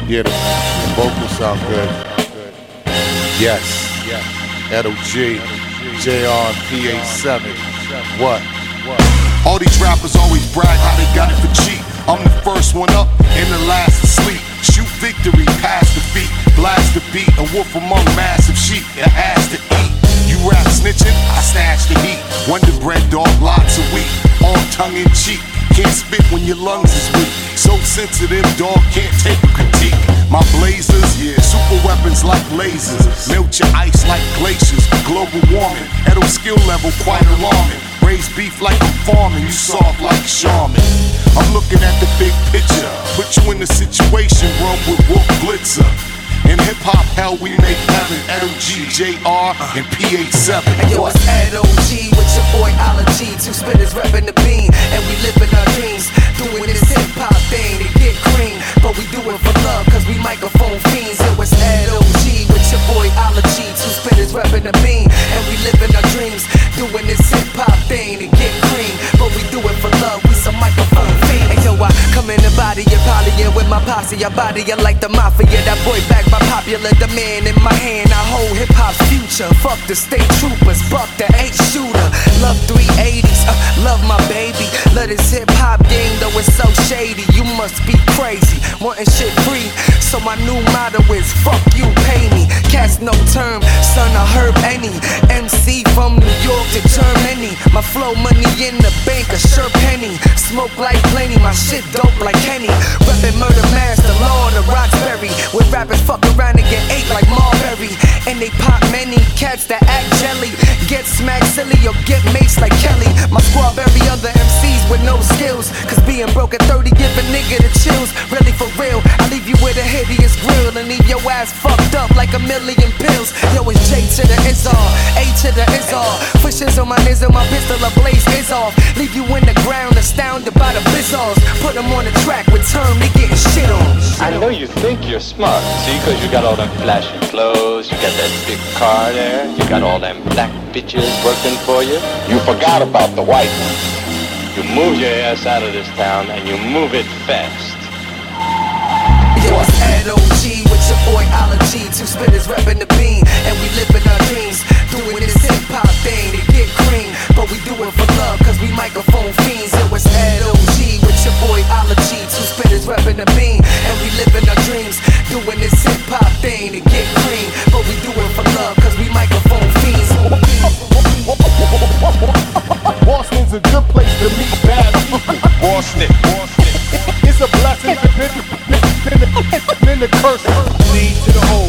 Yeah, the vocals sound good. Yes. Edo G, JR, PA7. What? All these rappers always brag how they got it for cheap. I'm the first one up and the last to sleep. Shoot victory, pass defeat, blast the beat. A wolf among massive sheep that has to eat. You rap snitching, I stash the heat. Wonder bread dog, lots of wheat. All tongue in cheek, can't spit when your lungs is weak. So sensitive, dog can't take a critique. My blazers, yeah, super weapons like lasers. Melt your ice like glaciers. Global warming, Edo skill level quite alarming. Raise beef like I'm farming, you soft like Charmin. I'm looking at the big picture. Put you in the situation room with Wolf Blitzer. In hip hop, hell, we make heaven. Edo G, JR, and PA7. Hey yo, it's Edo G with your boy Ology. Two spitters reppin' the bean, and we livin' our dreams. Doing this hip hop thing to get cream, but we do it for love, cause we microphone fiends. Yo, it's Edo G with your boy Ology. Two spitters reppin' the bean, and we livin' our dreams. Doing this hip hop thing to get cream, but we do it for love. We some microphone fiends. Hey yo, I come in the body of poly, yeah, with my posse. I body you like the mafia. That boy back by popular demand in my hand. I hold hip hop's future. Fuck the state troopers, buck the 8-shooter. Love 380s, love my baby. Love this hip hop game, though it's so shady. You must be crazy, wanting shit free. So my new motto is fuck you, pay me. Cats no term, son I heard any. MC from New York to Germany. My flow money in the bank, a sure penny. Smoke like plenty, my shit dope like Henny. Reppin' Murder Master, Lord of Roxbury. With rappers fuck around and get ate like Marbury. And they pop many cats that act jelly. Get smacked silly or get maced like Kelly. My squad bury other MCs with no skills. Cause being broke at 30 give a nigga the chills. Really for real, I leave you with a hideous grill. And leave your ass fucked up like a million pills. Yo, it's J to the is all, A to the is all. Fishes on my nizzle, my pistol ablaze is off. Leave you in the ground astounded by the bizzles. Put them on the track with term, they getting shit on. I know you think you're smart, see, cause you got all them flashy clothes, you got that big car there, you got all them black bitches working for you. You forgot about the white ones. You move your ass out of this town and you move it fast. Yo, it's Edo G with your boy Ology. Two spitters reppin' the bean, and we livin' our dreams. Doing this hip hop thing to get cream, but we do it for love, cause we microphone fiends. Yo, it's Edo G with your boy Ology. Two spitters reppin' the bean, and we livin' our dreams. Doing this hip hop thing to get cream, but we do it for love, cause we microphone fiends. Boston's a good place to meet bad people. Boston. It's a blessing, then the curse. Lead to the hole.